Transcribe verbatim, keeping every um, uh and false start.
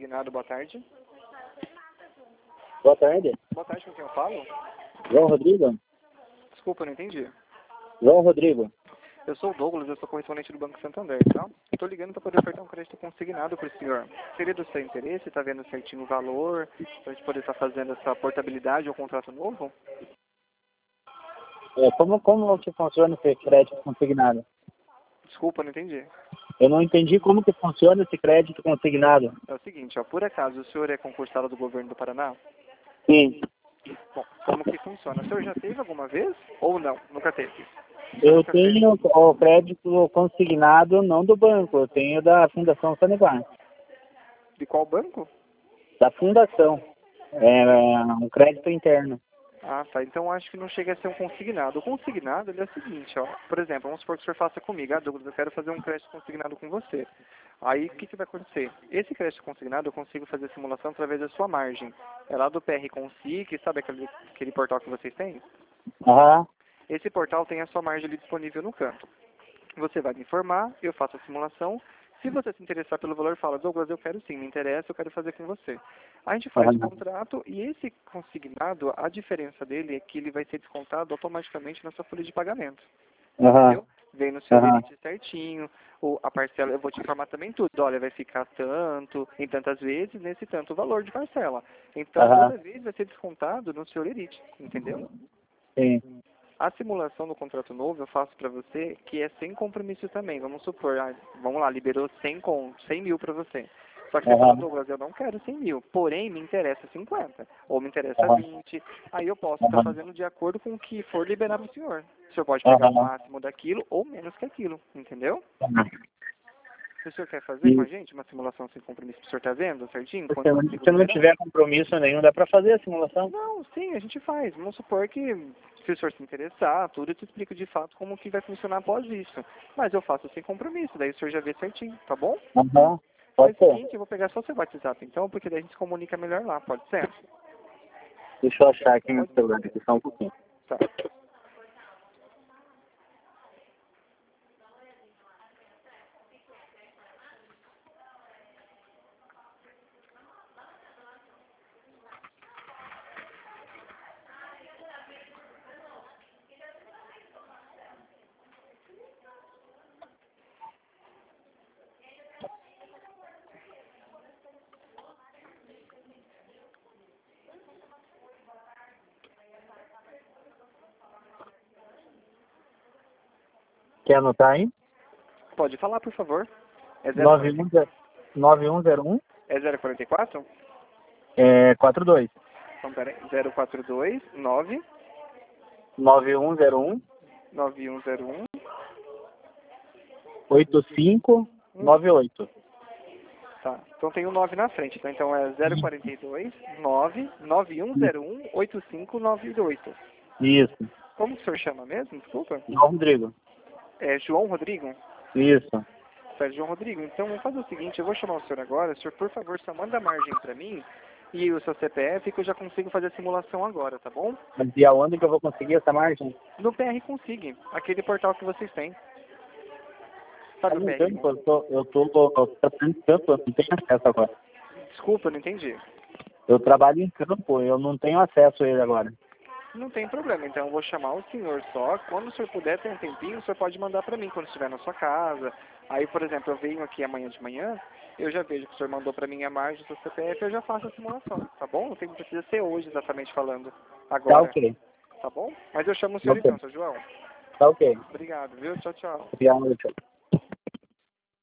consignado, boa tarde. Boa tarde. Boa tarde, com quem eu falo? João Rodrigo? Desculpa, eu não entendi. João Rodrigo. Eu sou o Douglas, eu sou correspondente do Banco Santander, tá? Estou ligando para poder ofertar um crédito consignado para o senhor. Seria do seu interesse, está vendo certinho o valor, para a gente poder estar fazendo essa portabilidade ou contrato novo? É, como, como que funciona esse crédito consignado? Desculpa, não entendi. Eu não entendi como que funciona esse crédito consignado. É o seguinte, ó, por acaso o senhor é concursado do governo do Paraná? Sim. Bom, como que funciona? O senhor já teve alguma vez ou não? Nunca teve? Eu nunca tenho fez? o crédito consignado não do banco, eu tenho da Fundação Sanepar. De qual banco? Da Fundação. É um crédito interno. Ah, tá. Então acho que não chega a ser um consignado. O consignado ele é o seguinte, ó. Por exemplo, vamos supor que o senhor faça comigo. Ah, Douglas, eu quero fazer um crédito consignado com você. Aí o que, que vai acontecer? Esse crédito consignado eu consigo fazer a simulação através da sua margem. É lá do P R Consig, sabe aquele, aquele portal que vocês têm? Aham. Esse portal tem a sua margem ali disponível no canto. Você vai me informar, eu faço a simulação. Se você se interessar pelo valor, fala, Douglas, eu quero sim, me interessa, eu quero fazer com você. A gente faz o contrato e esse consignado, a diferença dele é que ele vai ser descontado automaticamente na sua folha de pagamento. Aham. Entendeu? Vem no seu Aham. limite certinho, ou a parcela, eu vou te informar também tudo. Olha, vai ficar tanto, em tantas vezes, nesse tanto valor de parcela. Então, Aham. toda vez vai ser descontado no seu limite, entendeu? Sim. A simulação do contrato novo eu faço para você que é sem compromisso também. Vamos supor, ah, vamos lá, liberou cem, com, cem mil para você. Só que você fala, Aham. Douglas, eu não quero cem mil, porém me interessa cinquenta, ou me interessa Aham. vinte. Aí eu posso estar Aham. fazendo de acordo com o que for liberar para o senhor. O senhor pode pegar o Aham. máximo daquilo ou menos que aquilo, entendeu? Aham. Se o senhor quer fazer com a E gente uma simulação sem compromisso, o senhor está vendo certinho se quando eu consigo se eu não liberar? tiver compromisso nenhum, dá pra fazer a simulação? Não, sim, a gente faz. Vamos supor que, se o senhor se interessar, tudo eu te explico de fato como que vai funcionar após isso. Mas eu faço sem compromisso, daí o senhor já vê certinho, tá bom? Aham. Faz Pode o ser. seguinte, eu vou pegar só o seu WhatsApp então, porque daí a gente se comunica melhor lá, pode ser? Deixa eu achar aqui no Pode celular, ser. aqui só um pouquinho. Tá. Quer anotar aí? Pode falar, por favor. É zero nove quarenta um zero nove um zero um é zero quarenta e quatro? é quatro dois. Então, pera aí. zero quatro dois nove nove um zero um nove um zero um oito cinco nove oito. Tá. Então tem o nove na frente. Então, então é zero quarenta e dois nove nove um zero um oito cinco nove oito. Isso. Como que o senhor chama mesmo? Desculpa. João Rodrigo. É João Rodrigo? Isso. Certo, João Rodrigo. Então vamos fazer o seguinte, eu vou chamar o senhor agora. O senhor, por favor, só manda a margem para mim e o seu C P F que eu já consigo fazer a simulação agora, tá bom? Mas e aonde que eu vou conseguir essa margem? No P R Consig, aquele portal que vocês têm. Eu Sabe o não P R tenho, eu Consig? tô, eu tô, eu tô trabalhando em campo, eu não tenho acesso agora. Desculpa, eu não entendi. Eu trabalho em campo, eu não tenho acesso a ele agora. Não tem problema, então eu vou chamar o senhor só. Quando o senhor puder ter um tempinho, o senhor pode mandar para mim quando estiver na sua casa. Aí, por exemplo, eu venho aqui amanhã de manhã, eu já vejo que o senhor mandou para mim a margem do seu C P F, eu já faço a simulação, tá bom? Não tem, precisa ser hoje exatamente falando, Tá agora, ok. tá bom? Mas eu chamo o Tá senhor ok. então, seu João. Tá ok. Obrigado, viu? Tchau, tchau. Obrigado, tchau.